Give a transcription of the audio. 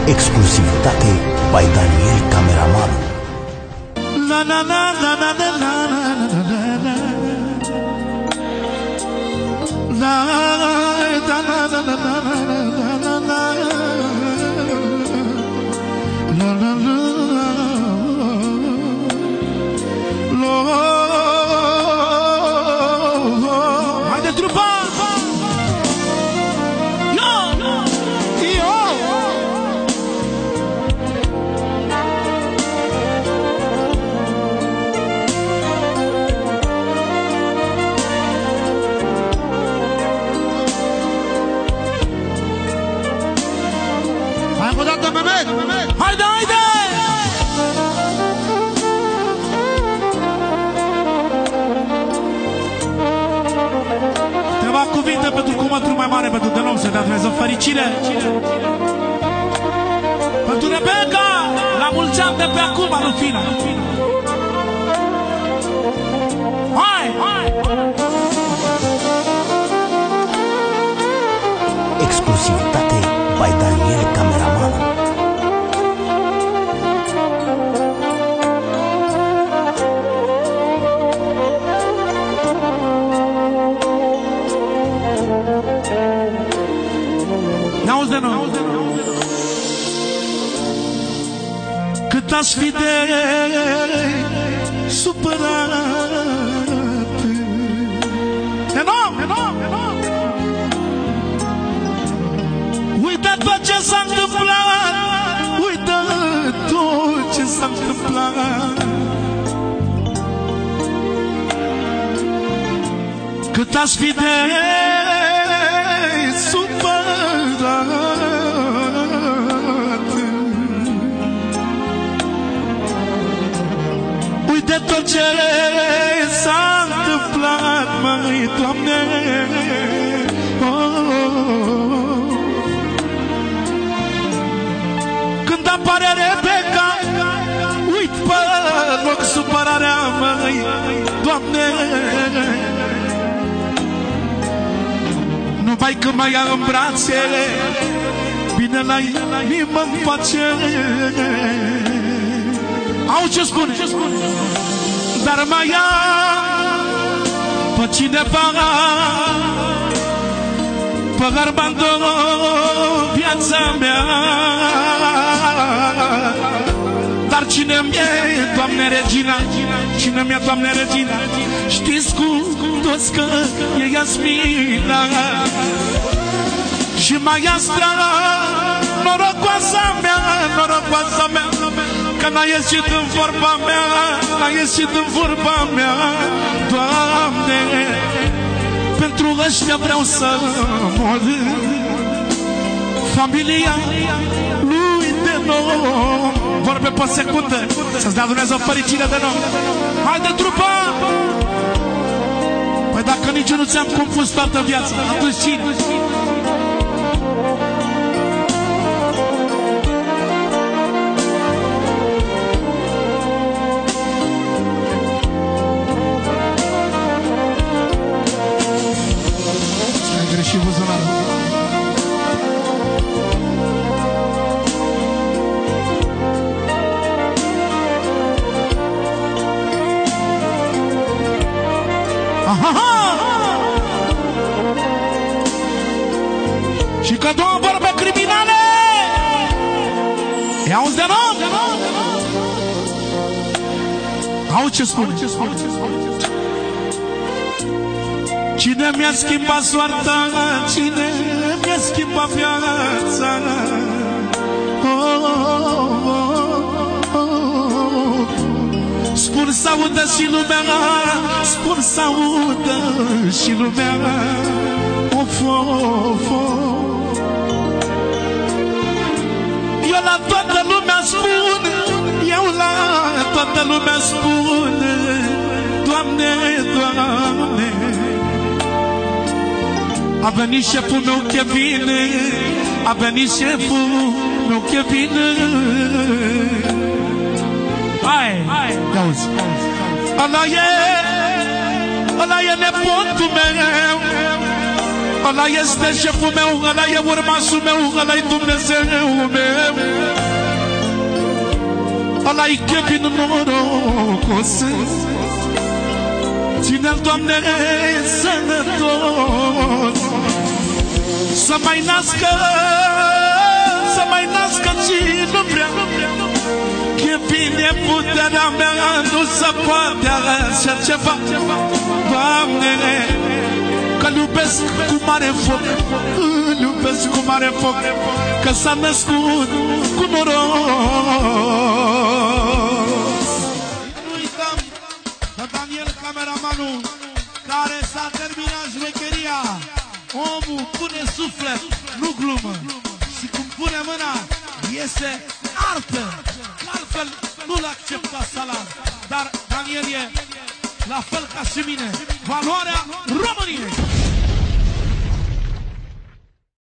Exclusivitate by Daniel Cameraman. La la la la la la la la Haide, haide! Câteva cuvinte pentru cumătul mai mare, pentru Denom, să dea Dumnezeu fericire. Pentru Rebecca, la mulți ani de pe acum, Rufina. Hai, hai! Exclusivitate by Daniel Cameraman. N-auzi de nou. Cât aș fi de supărat, enorm, enorm, enorm. Uită tot ce s-a întâmplat, uită tot ce s-a întâmplat. Cât aș fi de supărat, uite tot ce s-a întâmplat, măi, Doamne. Când apare Rebecca, uit pe loc supărarea, măi, Doamne. Numai că mă ia în brațe, bine la inimă-mi face. Au ce spune? Dar mă ia pe cineva, pe Armando, viața mea. Dar cine mi-e, Doamne Regina? Cine mi-e, Doamne Regina? Știți cu toți că e Iasmina și Maestra, norocoasa mea, norocoasa mea, că n-a ieșit în vorba mea, n-a ieșit în vorba mea. Doamne, pentru ăștia vreau să mor. Familia lui Denom, vorbe pe secundă, să-ți dea Dumnezeu fericire, Denom. Haide, trupa! Păi dacă nici eu nu ți-am compus toată viața, atunci cine? Ai greșit buzunarul. Și că două vorbe criminale, i-auzi de nou? Au ce spune? Cine mi-a schimbat soarta, cine mi-a schimbat viața? Spun să audă și lumea, spun să audă și lumea. Of, of, of. Eu la toată lumea spun, eu la toată lumea spun, Doamne, Doamne. A venit șeful meu Kevin, a venit șeful meu Kevin. Hai, auzi, ăla e nepotul meu, Ăla este șeful meu, ăla e urmașul meu, ăla-i Dumnezeul meu. Ăla-i Kevin norocos. Ține-l, Doamne, sănătos. Să mai nască, să mai nască cine vrea. Kevin e puterea mea, nu se poate așa ceva. Doamne, că-l iubesc cu mare foc, îl iubesc cu mare foc, că s-a născut cu noroc. Nu uităm că Daniel, cameramanul, care s-a terminat șmecheria, omul pune suflet, nu glumă. Și cum pune mâna, iese artă. Altfel nu-l accepta salam. Dar Daniel e, la fel ca și mine, valoarea României.